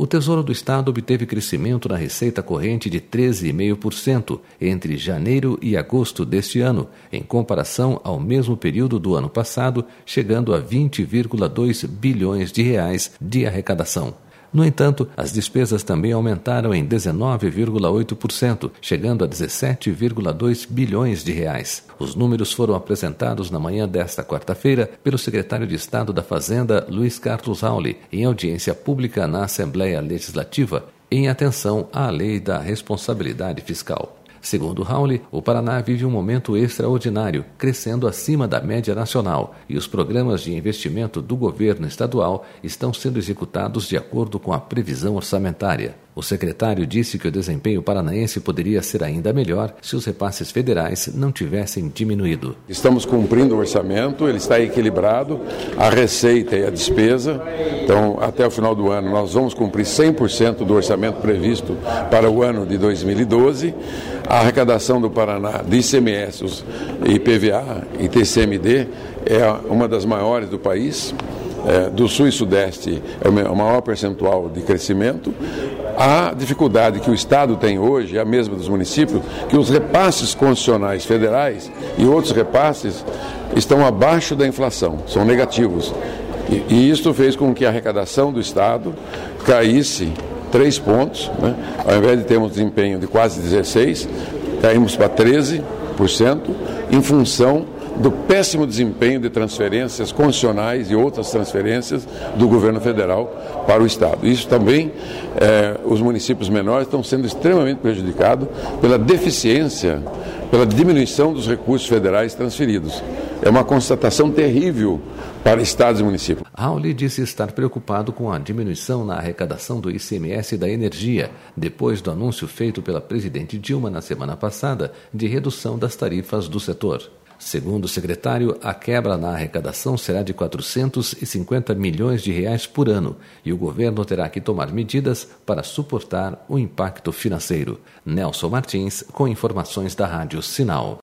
O Tesouro do Estado obteve crescimento na receita corrente de 13,5% entre janeiro e agosto deste ano, em comparação ao mesmo período do ano passado, chegando a 20,2 bilhões de reais de arrecadação. No entanto, as despesas também aumentaram em 19,8%, chegando a 17,2 bilhões de reais. Os números foram apresentados na manhã desta quarta-feira pelo secretário de Estado da Fazenda, Luiz Carlos Rauli, em audiência pública na Assembleia Legislativa, em atenção à Lei da Responsabilidade Fiscal. Segundo Rauli, o Paraná vive um momento extraordinário, crescendo acima da média nacional, e os programas de investimento do governo estadual estão sendo executados de acordo com a previsão orçamentária. O secretário disse que o desempenho paranaense poderia ser ainda melhor se os repasses federais não tivessem diminuído. Estamos cumprindo o orçamento, ele está equilibrado, a receita e a despesa. Então, até o final do ano, nós vamos cumprir 100% do orçamento previsto para o ano de 2012. A arrecadação do Paraná de ICMS, IPVA e TCMD é uma das maiores do país. Do Sul e Sudeste é o maior percentual de crescimento. A dificuldade que o Estado tem hoje é a mesma dos municípios, que os repasses constitucionais federais e outros repasses estão abaixo da inflação, são negativos. E isso fez com que a arrecadação do Estado caísse 3 pontos, né? Ao invés de termos desempenho de quase 16%, caímos para 13%, em função do péssimo desempenho de transferências constitucionais e outras transferências do governo federal para o Estado. Isso também, os municípios menores estão sendo extremamente prejudicados pela deficiência, pela diminuição dos recursos federais transferidos. É uma constatação terrível para estados e municípios. Rauli disse estar preocupado com a diminuição na arrecadação do ICMS da energia, depois do anúncio feito pela presidente Dilma na semana passada de redução das tarifas do setor. Segundo o secretário, a quebra na arrecadação será de 450 milhões de reais por ano e o governo terá que tomar medidas para suportar o impacto financeiro. Nelson Martins, com informações da Rádio Sinal.